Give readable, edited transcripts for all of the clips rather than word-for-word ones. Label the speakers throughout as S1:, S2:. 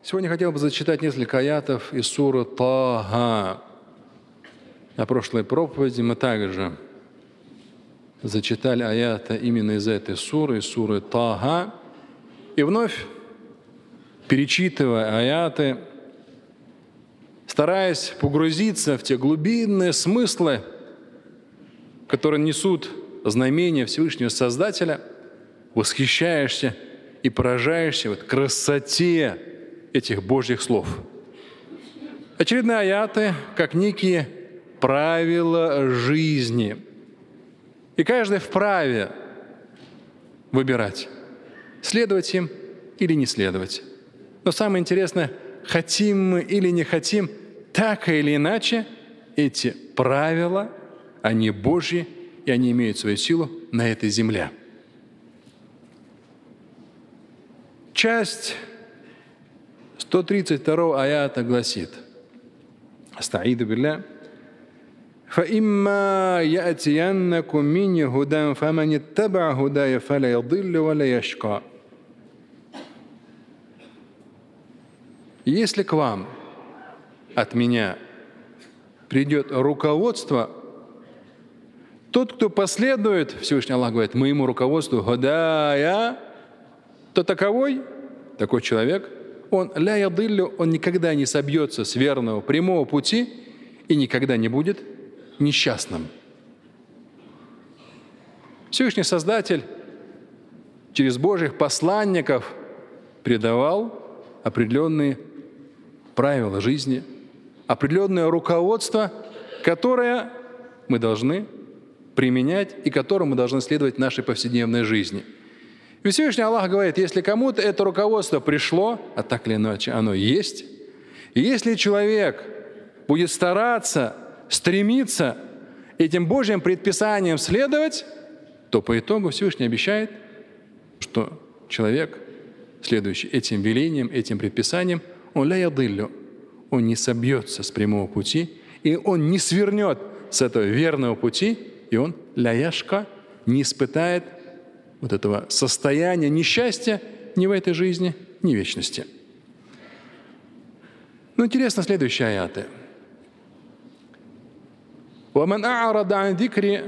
S1: Сегодня хотел бы зачитать несколько аятов из суры Таха. На прошлой проповеди мы также зачитали аяты именно из этой суры, из суры Таха. И вновь, перечитывая аяты, стараясь погрузиться в те глубинные смыслы, которые несут знамения Всевышнего Создателя, восхищаешься и поражаешься вот красоте этих Божьих слов. Очередные аяты, как некие правила жизни. И каждый вправе выбирать, следовать им или не следовать. Но самое интересное, хотим мы или не хотим, так или иначе, эти правила, они Божьи, и они имеют свою силу на этой земле. Часть 132 аята гласит: «Астаиду билля, فَإِمَّا يَأْتِيَنَّكُم مِّنِّي هُدًى فَمَنِ اتَّبَعَ هُدَايَ فَلَا يَضِلُّ وَلَا يَشْقَى». Если к вам от меня придет руководство, тот, кто последует, Всевышний Аллах говорит, моему руководству, «Худая», то такой человек, он ля ядиллю, он никогда не собьется с верного прямого пути и никогда не будет несчастным. Всевышний Создатель через Божьих посланников придавал определенные правила жизни, определенное руководство, которое мы должны применять и которому мы должны следовать в нашей повседневной жизни. И Всевышний Аллах говорит, если кому-то это руководство пришло, а так или иначе оно есть, и если человек будет стараться, стремиться этим Божьим предписаниям следовать, то по итогу Всевышний обещает, что человек, следующий этим велениям, этим предписаниям, он ля ядиллю, он не собьется с прямого пути, и он не свернет с этого верного пути, и он ля яшка не испытает вот этого состояния несчастья ни в этой жизни, ни в вечности. Но интересно следующие аяты. وَمَنْ أَعْرَضَ عَنْ ذِكْرِي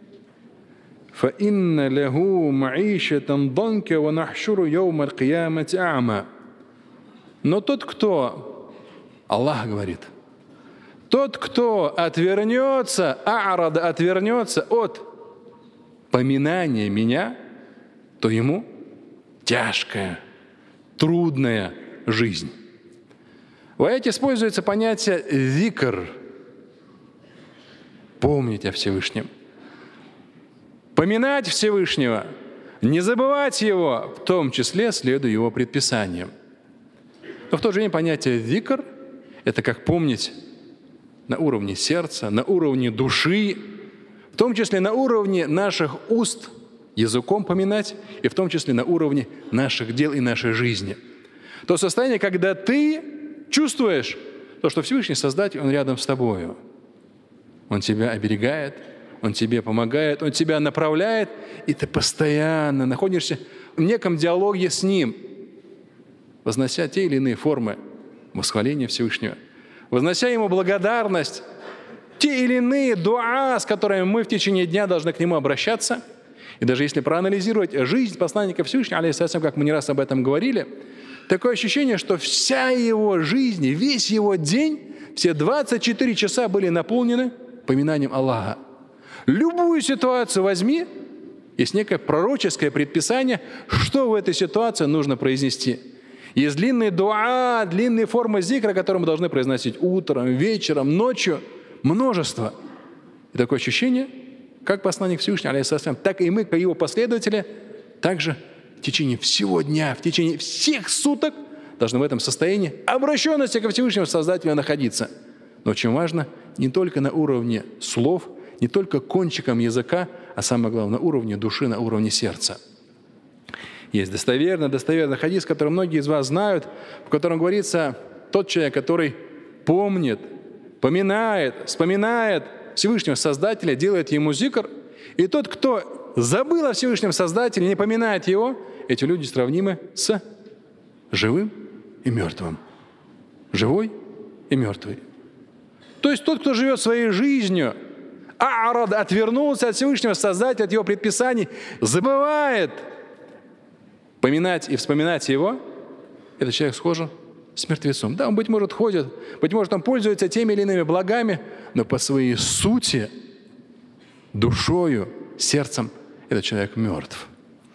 S1: فَإِنَّ لَهُ مَعِيشَةً ضَنْكَ وَنَحْشُرُ يَوْمَ الْقِيَامَةِ أَعْمَى. Но тот, кто, Аллах говорит, тот, кто отвернется от поминания меня, то ему тяжкая, трудная жизнь. В аяте используется понятие «зикр» – помнить о Всевышнем. Поминать Всевышнего, не забывать Его, в том числе следуя Его предписаниям. Но в то же время понятие «зикр» – это как помнить на уровне сердца, на уровне души, в том числе на уровне наших уст, языком поминать, и в том числе на уровне наших дел и нашей жизни. То состояние, когда ты чувствуешь то, что Всевышний Создатель, Он рядом с тобою. Он тебя оберегает, Он тебе помогает, Он тебя направляет, и ты постоянно находишься в неком диалоге с Ним, вознося те или иные формы восхваления Всевышнего, вознося Ему благодарность, те или иные дуа, с которыми мы в течение дня должны к Нему обращаться. И даже если проанализировать жизнь посланника Всевышнего, алейхиссалям, как мы не раз об этом говорили, такое ощущение, что вся его жизнь, весь его день, все 24 часа были наполнены поминанием Аллаха. Любую ситуацию возьми, есть некое пророческое предписание, что в этой ситуации нужно произнести. Есть длинные дуа, длинные формы зикра, которые мы должны произносить утром, вечером, ночью. Множество. И такое ощущение, как посланник Всевышнего, алейхиссалям, так и мы, как его последователи, также в течение всего дня, в течение всех суток должны в этом состоянии обращенности ко Всевышнему Создателю находиться. Но очень важно, не только на уровне слов, не только кончиком языка, а самое главное, на уровне души, на уровне сердца. Есть достоверный хадис, который многие из вас знают, в котором говорится, тот человек, который помнит, поминает, вспоминает Всевышнего Создателя, делает ему зикр, и тот, кто забыл о Всевышнем Создателе, не поминает его, эти люди сравнимы с живым и мертвым. живой и мертвый. То есть тот, кто живет своей жизнью, отвернулся от Всевышнего Создателя, от Его предписаний, забывает поминать и вспоминать Его, этот человек схож с мертвецом. Да, он, быть может, ходит, быть может, он пользуется теми или иными благами, но по своей сути, душою, сердцем этот человек мертв.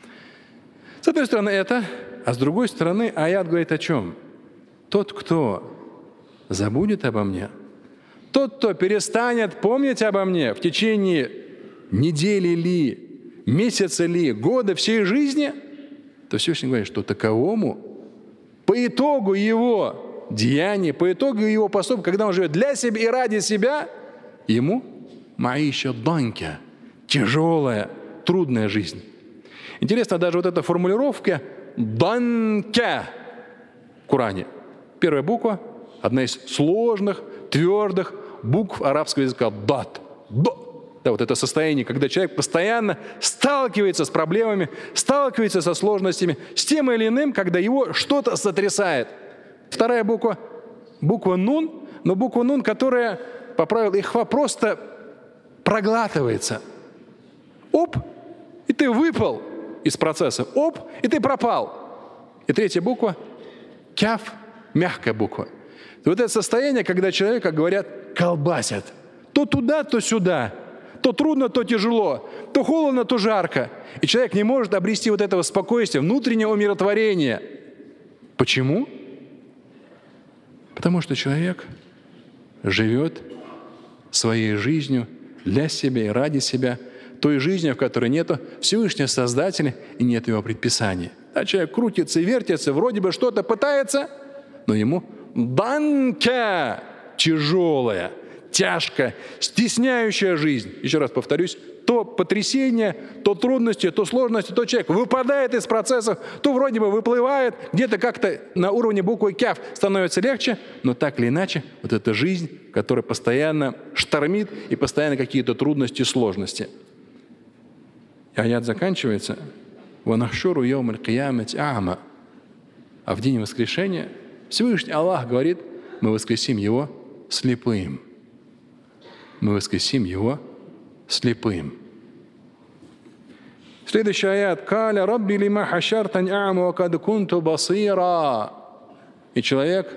S1: С одной стороны это, а с другой стороны аят говорит о чем? Тот, кто забудет обо мне, тот, кто перестанет помнить обо мне в течение недели ли, месяца ли, года, всей жизни, то Всевышний говорит, что таковому по итогу его деяний, по итогу его поступка, когда он живет для себя и ради себя, ему маиша данка, тяжелая, трудная жизнь. Интересно, даже вот эта формулировка данка в Коране. Первая буква, одна из сложных, твердых букв арабского языка. Дат. Да, вот это состояние, когда человек постоянно сталкивается с проблемами, сталкивается со сложностями, с тем или иным, когда его что-то сотрясает. Вторая буква, буква нун, но буква нун, которая, по правилу ихфа, просто проглатывается. Оп, и ты выпал из процесса. Оп, и ты пропал. И третья буква, кяф, мягкая буква. Вот это состояние, когда человека, говорят, колбасят. То туда, то сюда. То трудно, то тяжело. То холодно, то жарко. И человек не может обрести вот этого спокойствия, внутреннего умиротворения. Почему? Потому что человек живет своей жизнью для себя и ради себя, той жизнью, в которой нету Всевышнего Создателя и нет его предписаний. А человек крутится и вертится, вроде бы что-то пытается, но ему данка тяжелая, тяжкая, стесняющая жизнь. Еще раз повторюсь, то потрясение, то трудности, то сложности, то человек выпадает из процессов, то вроде бы выплывает, где-то как-то на уровне буквы кяф становится легче, но так или иначе, вот эта жизнь, которая постоянно штормит и постоянно какие-то трудности, сложности. И аят заканчивается «Ванахшуру йаумаль киямати а'ма». А в день воскрешения Всевышний Аллах говорит, мы воскресим его слепым. Мы воскресим его слепым. Следующий аят. «Каля рабби лима хашартань а'ма ва кад кунту басира». И человек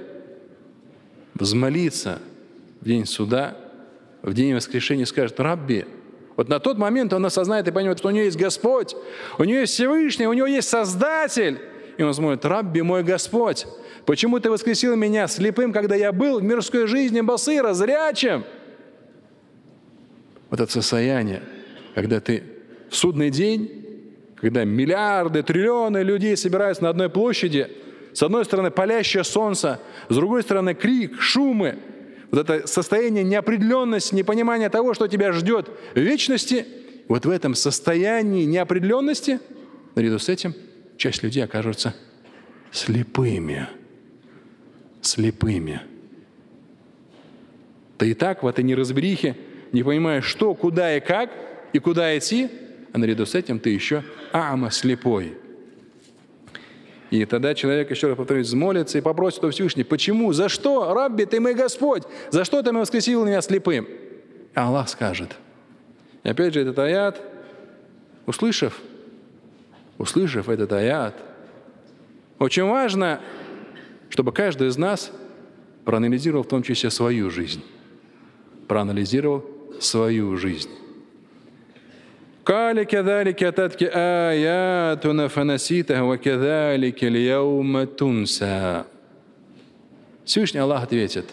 S1: взмолится в день суда, в день воскрешения скажет: «Рабби». Вот на тот момент он осознает и поймет, что у него есть Господь, у него есть Всевышний, у него есть Создатель. И он смотрит: «Рабби, мой Господь, почему ты воскресил меня слепым, когда я был в мирской жизни басира, зрячим?» Вот это состояние, когда ты в судный день, когда миллиарды, триллионы людей собираются на одной площади, с одной стороны палящее солнце, с другой стороны крик, шумы, вот это состояние неопределенности, непонимания того, что тебя ждет в вечности, вот в этом состоянии неопределенности, наряду с этим, часть людей окажутся слепыми. Слепыми. Ты и так в этой неразберихе не понимаешь, что, куда и как, и куда идти, а наряду с этим ты еще ама слепой. И тогда человек, еще раз повторюсь, взмолится и попросит у Всевышнего: «Почему? За что, Рабби, ты мой Господь? За что ты воскресил меня слепым?» А Аллах скажет. И опять же этот аят, услышав этот аят, очень важно, чтобы каждый из нас проанализировал в том числе свою жизнь. Проанализировал свою жизнь. «Кали кадалики ататки аятуна фанаситаха ва кадалики льяума тунса». Всевышний Аллах ответит: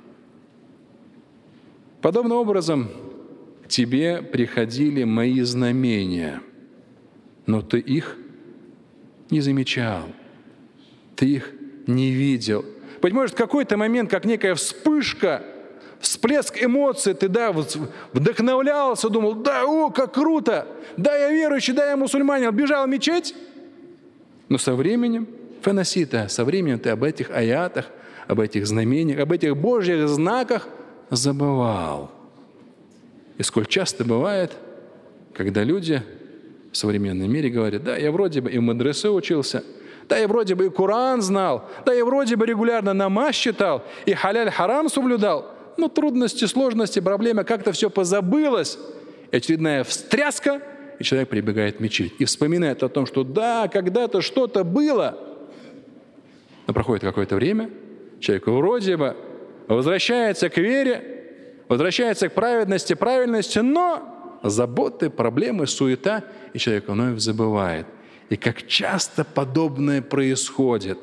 S1: «Подобным образом к тебе приходили мои знамения, но ты их не замечал, ты их не видел». Быть может, в какой-то момент, как некая вспышка, всплеск эмоций, ты, вдохновлялся, думал: да, как круто, да, я верующий, да, я мусульманин, бежал в мечеть. Но со временем, со временем ты об этих аятах, об этих знамениях, об этих Божьих знаках забывал. И сколь часто бывает, когда люди в современном мире говорят: да, я вроде бы и в мадресе учился, Да и вроде бы и Коран знал, да и вроде бы регулярно намаз читал, и халяль-харам соблюдал. Но трудности, сложности, проблемы, как-то все позабылось. И очередная встряска, и человек прибегает в мечеть и вспоминает о том, что да, когда-то что-то было. Но проходит какое-то время, человек вроде бы возвращается к вере, возвращается к праведности, но заботы, проблемы, суета, и человек вновь забывает. И как часто подобное происходит.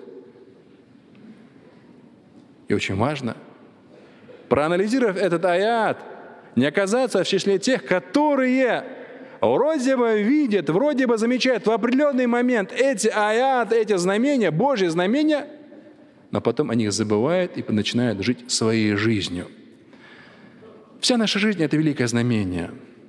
S1: И очень важно, проанализировав этот аят, не оказаться в числе тех, которые вроде бы видят, вроде бы замечают в определенный момент эти аяты, эти знамения, Божьи знамения, но потом о них забывают и начинают жить своей жизнью. Вся наша жизнь – это великое знамение.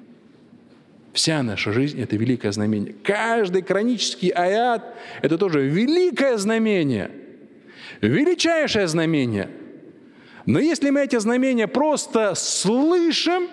S1: Вся наша жизнь – это великое знамение. Каждый коранический аят – это тоже великое знамение, величайшее знамение. Но если мы эти знамения просто слышим,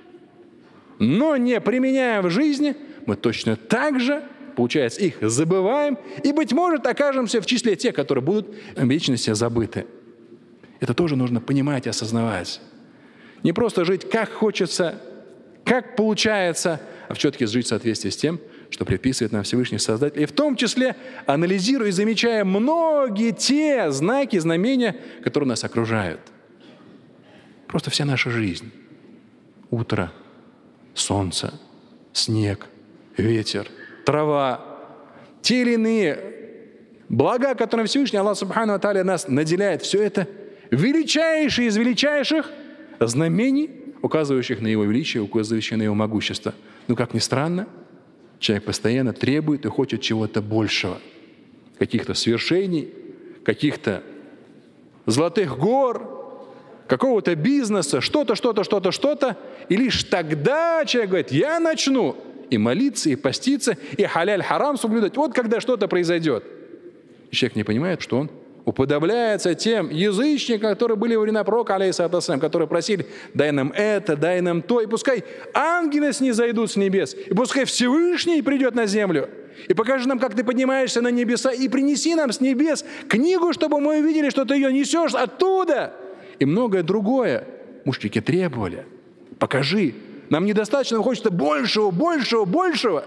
S1: но не применяем в жизни, мы точно так же, получается, их забываем и, быть может, окажемся в числе тех, которые будут в вечности забыты. Это тоже нужно понимать и осознавать. Не просто жить как хочется, как получается, а все-таки жить в соответствии с тем, что предписывает нам Всевышний Создатель. И в том числе анализируя и замечая многие те знаки, знамения, которые нас окружают. Просто вся наша жизнь. Утро, солнце, снег, ветер, трава, те или иные блага, которыми Всевышний Аллах Субхану ва Тааля нас наделяет, все это величайшие из величайших знамений, указывающих на Его величие, указывающих на Его могущество. Но, как ни странно, человек постоянно требует и хочет чего-то большего. Каких-то свершений, каких-то золотых гор, какого-то бизнеса, что-то. И лишь тогда человек говорит, я начну и молиться, и поститься, и халяль-харам соблюдать. Вот когда что-то произойдет. И человек не понимает, что он уподобляется тем язычникам, которые были во времена пророка, алейхиссалату вассалям, которые просили, дай нам это, дай нам то, и пускай ангелы снизойдут с небес, и пускай Всевышний придет на землю, и покажи нам, как ты поднимаешься на небеса, и принеси нам с небес книгу, чтобы мы увидели, что ты ее несешь оттуда, и многое другое. Мушрики требовали, покажи, нам недостаточно, хочется большего.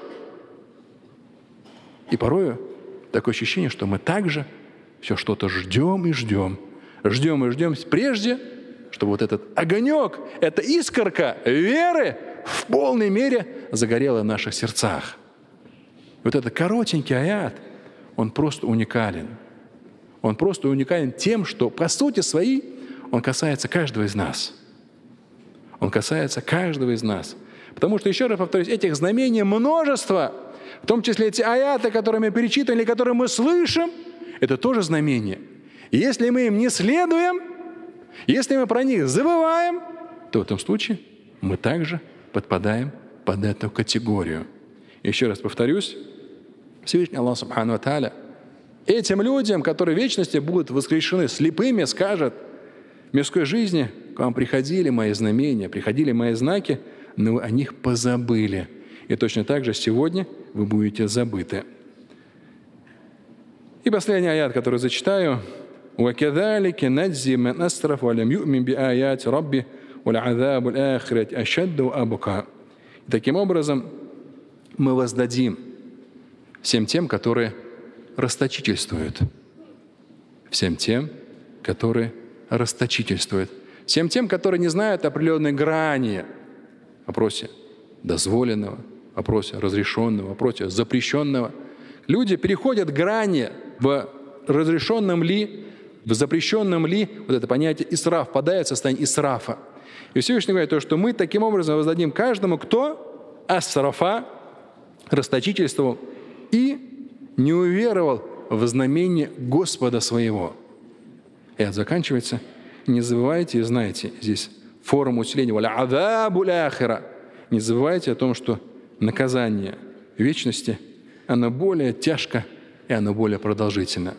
S1: И порою такое ощущение, что мы также все что-то ждем, прежде, чтобы вот этот огонек, эта искорка веры в полной мере загорела в наших сердцах. Вот этот коротенький аят, он просто уникален. Он просто уникален тем, что по сути своей он касается каждого из нас. Он касается каждого из нас. Потому что, еще раз повторюсь, этих знамений множество, в том числе эти аяты, которые мы перечитывали, которые мы слышим, это тоже знамение. И если мы им не следуем, если мы про них забываем, то в этом случае мы также подпадаем под эту категорию. Еще раз повторюсь, Всевышний Аллах Субхану ва Тааля этим людям, которые в вечности будут воскрешены слепыми, скажет: в мирской жизни к вам приходили мои знамения, приходили мои знаки, но вы о них позабыли. И точно так же сегодня вы будете забыты. И последний аят, который зачитаю. وَكَذَلِكَ نَجْزِي مَنْ أَسْرَفَ وَلَمْ يُؤْمِنْ بِآيَاتِ رَبِّهِ وَلَعَذَابُ الْآخِرَةِ أَشَدُّ وَأَبْقَى. Таким образом, мы воздадим всем тем, которые расточительствуют. Всем тем, которые расточительствуют. Всем тем, которые не знают определенной грани в вопросе дозволенного, в вопросе разрешенного, в вопросе запрещенного. Люди переходят грани в разрешенном ли, в запрещенном ли, вот это понятие исраф, впадает в состояние исрафа. И Всевышний говорит то, что мы таким образом воздадим каждому, кто асрафа, расточительствовал и не уверовал в знамение Господа своего. И это заканчивается. Не забывайте и знайте, здесь форма усиления «Валя азабу ляхира». Не забывайте о том, что наказание вечности, оно более тяжко и оно более продолжительно.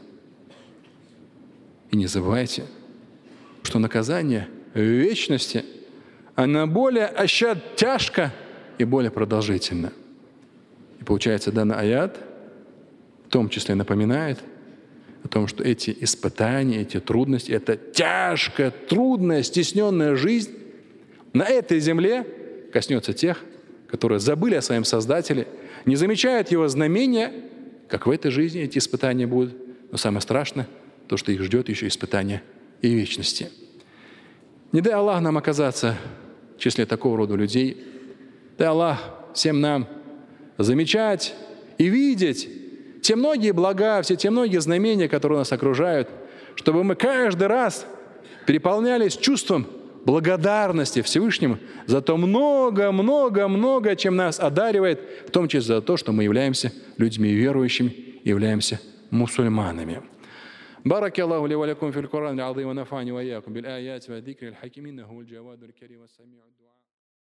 S1: И не забывайте, что наказание вечности, оно более тяжко и более продолжительно. И получается, данный аят в том числе напоминает о том, что эти испытания, эти трудности, эта тяжкая, трудная, стесненная жизнь на этой земле коснется тех, которые забыли о своем Создателе, не замечают Его знамения, как в этой жизни эти испытания будут. Но самое страшное, то, что их ждет еще испытание и вечности. Не дай Аллах нам оказаться в числе такого рода людей. Дай Аллах всем нам замечать и видеть те многие блага, все те многие знамения, которые нас окружают, чтобы мы каждый раз переполнялись чувством благодарности Всевышнему за то много, чем нас одаривает, в том числе за то, что мы являемся людьми верующими, являемся мусульманами. بارك الله لي ولكم في القرآن العظيم ونفعني وإياكم بالآيات والذكر الحكيم إنه هو الجواد الكريم والسميع الدعاء